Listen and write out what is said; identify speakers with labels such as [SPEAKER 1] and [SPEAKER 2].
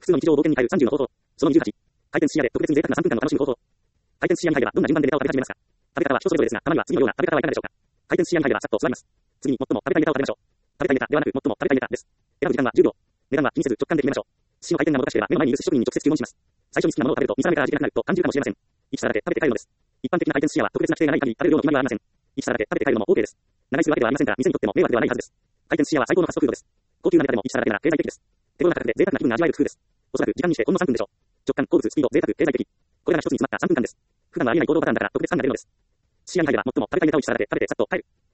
[SPEAKER 1] 普通の日常を同点に変える30の方法。その28。回転寿司屋で特別に贅沢な3分間の楽しみ方法。回転寿司屋に入ればどんな順番でネタを食べ始めますか？食べ方は人それぞれですが、たまには次のような食べ方はいかがでしょうか？回転寿司屋に入ればさっと座ります。次に最も食べたいネタを食べましょう。食べたいネタではなく最も食べたいネタです。選ぶ時間は10秒。値段は気にせず直感で決めましょう。寿司の回転がもどかしければ目の前にいる寿司職人に直接注文します。最初に好きなものを食べると見た目から味気なくなると感じるかもしれません。1皿だけ食べて帰るのです。一般的な回転寿司屋は特別な規定がない限り食べる量の決まりはありません。1皿だけ食べて帰るのも OK です。長いするわけではありませんから、店にとっても迷惑ではないはずです。回転寿司屋は最高のファストフードです。高級なネタでも1皿だけなら経済的です。手頃な価格で贅沢な気分が味わえる工夫です。おそらく時間にしてほんの3分でしょう。直感、好物、スピード、贅沢、経済的。これらが一つに詰まった3分間です。普段はありえない行動パターンだから特別感が出るのです。寿司屋に入れば最も食べたいネタを1皿だけ食べてさっと帰る。